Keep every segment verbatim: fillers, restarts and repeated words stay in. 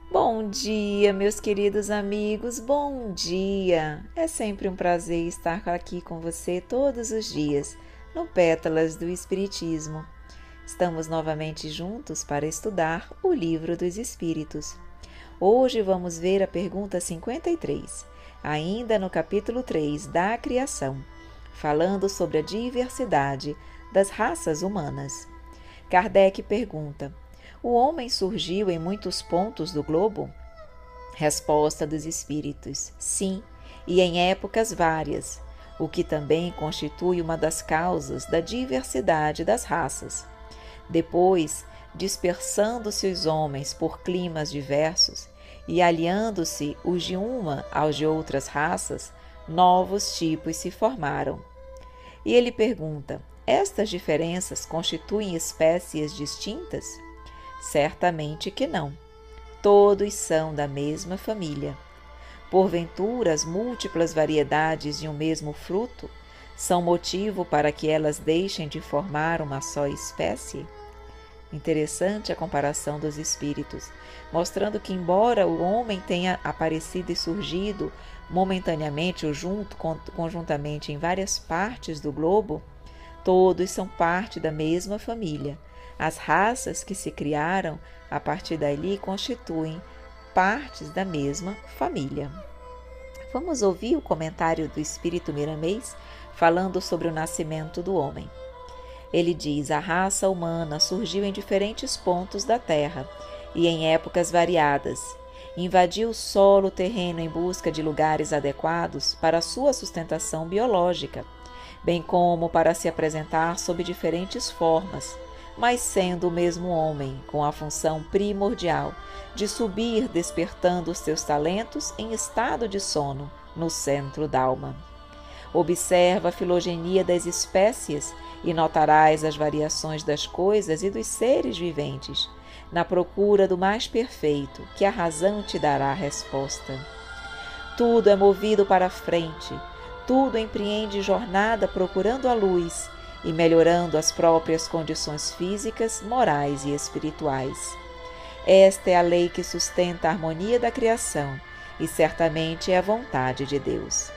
Bom dia, meus queridos amigos, bom dia! É sempre um prazer estar aqui com você todos os dias, no Pétalas do Espiritismo. Estamos novamente juntos para estudar o Livro dos Espíritos. Hoje vamos ver a pergunta cinquenta e três, ainda no capítulo três da Criação, falando sobre a diversidade das raças humanas. Kardec pergunta: o homem surgiu em muitos pontos do globo? Resposta dos espíritos: sim, e em épocas várias, o que também constitui uma das causas da diversidade das raças. Depois, dispersando-se os homens por climas diversos e aliando-se os de uma aos de outras raças, novos tipos se formaram. E ele pergunta: estas diferenças constituem espécies distintas? Certamente que não. Todos são da mesma família. Porventura, as múltiplas variedades de um mesmo fruto são motivo para que elas deixem de formar uma só espécie? Interessante a comparação dos espíritos, mostrando que, embora o homem tenha aparecido e surgido momentaneamente ou junto, conjuntamente em várias partes do globo, todos são parte da mesma família. As raças que se criaram a partir dali constituem partes da mesma família. Vamos ouvir o comentário do Espírito Miramês falando sobre o nascimento do homem. Ele diz: a raça humana surgiu em diferentes pontos da Terra e em épocas variadas. Invadiu o solo terreno em busca de lugares adequados para sua sustentação biológica, bem como para se apresentar sob diferentes formas, mas sendo o mesmo homem, com a função primordial de subir despertando os seus talentos em estado de sono, no centro da alma. Observa a filogenia das espécies e notarás as variações das coisas e dos seres viventes, na procura do mais perfeito, que a razão te dará a resposta. Tudo é movido para a frente, tudo empreende jornada procurando a luz e melhorando as próprias condições físicas, morais e espirituais. Esta é a lei que sustenta a harmonia da criação e certamente é a vontade de Deus.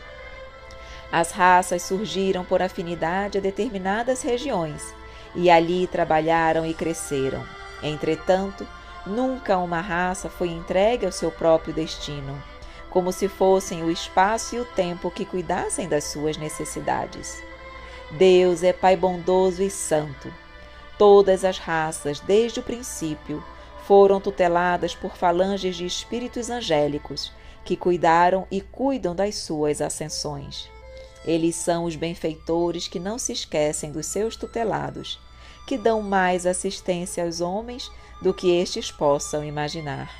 As raças surgiram por afinidade a determinadas regiões e ali trabalharam e cresceram. Entretanto, nunca uma raça foi entregue ao seu próprio destino, como se fossem o espaço e o tempo que cuidassem das suas necessidades. Deus é Pai bondoso e santo. Todas as raças, desde o princípio, foram tuteladas por falanges de espíritos angélicos, que cuidaram e cuidam das suas ascensões. Eles são os benfeitores que não se esquecem dos seus tutelados, que dão mais assistência aos homens do que estes possam imaginar.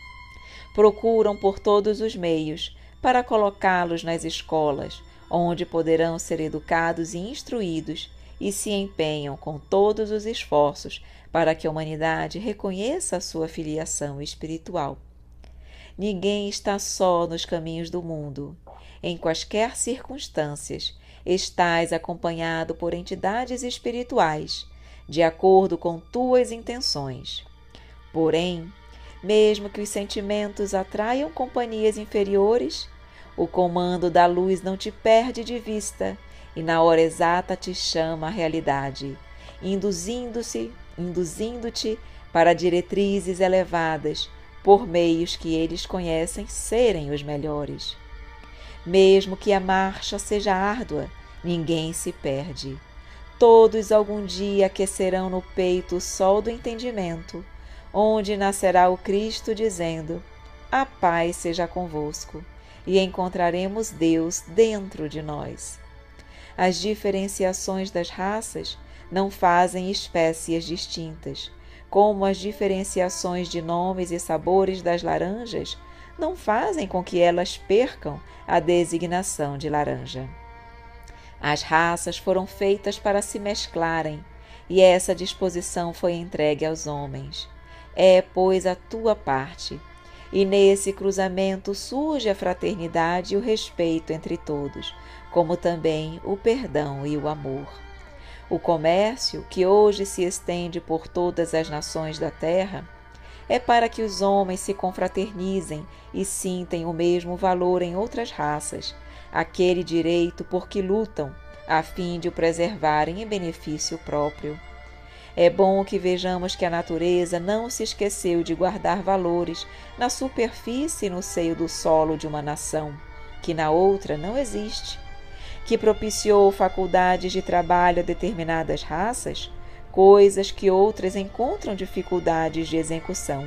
Procuram por todos os meios para colocá-los nas escolas, onde poderão ser educados e instruídos, e se empenham com todos os esforços para que a humanidade reconheça a sua filiação espiritual. Ninguém está só nos caminhos do mundo. Em quaisquer circunstâncias, estás acompanhado por entidades espirituais, de acordo com tuas intenções. Porém, mesmo que os sentimentos atraiam companhias inferiores, o comando da luz não te perde de vista e na hora exata te chama à realidade, induzindo-se, induzindo-te para diretrizes elevadas, por meios que eles conhecem serem os melhores. Mesmo que a marcha seja árdua, ninguém se perde. Todos algum dia aquecerão no peito o sol do entendimento, onde nascerá o Cristo dizendo: a paz seja convosco, e encontraremos Deus dentro de nós. As diferenciações das raças não fazem espécies distintas, como as diferenciações de nomes e sabores das laranjas não fazem com que elas percam a designação de laranja. As raças foram feitas para se mesclarem, e essa disposição foi entregue aos homens. É, pois, a tua parte, e nesse cruzamento surge a fraternidade e o respeito entre todos, como também o perdão e o amor. O comércio, que hoje se estende por todas as nações da terra, é para que os homens se confraternizem e sintem o mesmo valor em outras raças, aquele direito por que lutam, a fim de o preservarem em benefício próprio. É bom que vejamos que a natureza não se esqueceu de guardar valores na superfície e no seio do solo de uma nação, que na outra não existe, que propiciou faculdades de trabalho a determinadas raças, coisas que outras encontram dificuldades de execução.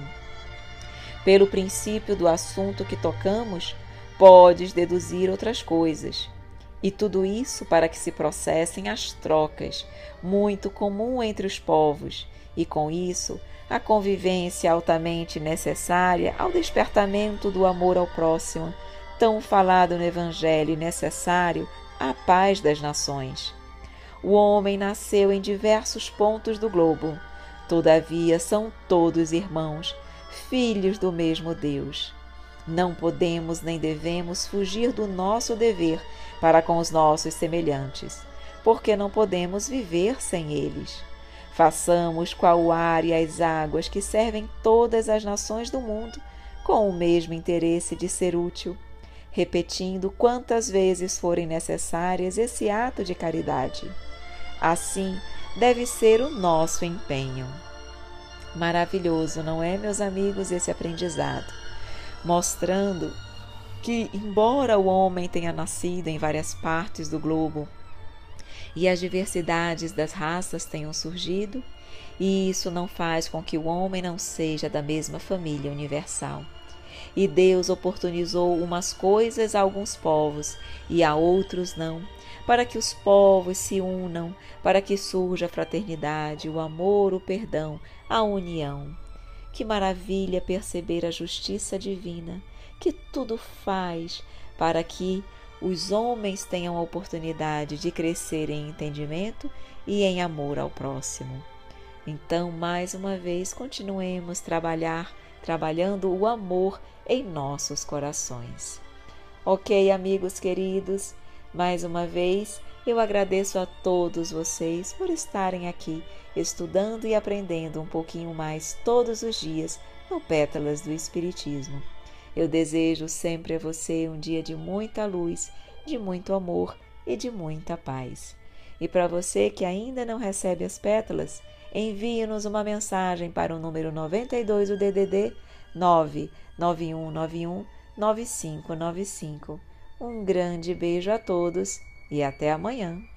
Pelo princípio do assunto que tocamos, podes deduzir outras coisas. E tudo isso para que se processem as trocas, muito comum entre os povos, e com isso a convivência altamente necessária ao despertamento do amor ao próximo, tão falado no Evangelho e necessário à paz das nações. O homem nasceu em diversos pontos do globo, todavia são todos irmãos, filhos do mesmo Deus. Não podemos nem devemos fugir do nosso dever para com os nossos semelhantes, porque não podemos viver sem eles. Façamos qual o ar e as águas que servem todas as nações do mundo com o mesmo interesse de ser útil, repetindo quantas vezes forem necessárias esse ato de caridade. Assim deve ser o nosso empenho. Maravilhoso, não é, meus amigos, esse aprendizado, mostrando que, embora o homem tenha nascido em várias partes do globo e as diversidades das raças tenham surgido, isso não faz com que o homem não seja da mesma família universal. E Deus oportunizou umas coisas a alguns povos e a outros não, para que os povos se unam, para que surja a fraternidade, o amor, o perdão, a união. Que maravilha perceber a justiça divina, que tudo faz para que os homens tenham a oportunidade de crescer em entendimento e em amor ao próximo. Então, mais uma vez, continuemos a trabalhar, trabalhando o amor em nossos corações. Ok, amigos queridos, mais uma vez eu agradeço a todos vocês por estarem aqui estudando e aprendendo um pouquinho mais todos os dias no Pétalas do Espiritismo. Eu desejo sempre a você um dia de muita luz, de muito amor e de muita paz. E para você que ainda não recebe as pétalas, envie-nos uma mensagem para o número noventa e dois, o D D D nove nove um nove um nove cinco nove cinco. Um grande beijo a todos e até amanhã.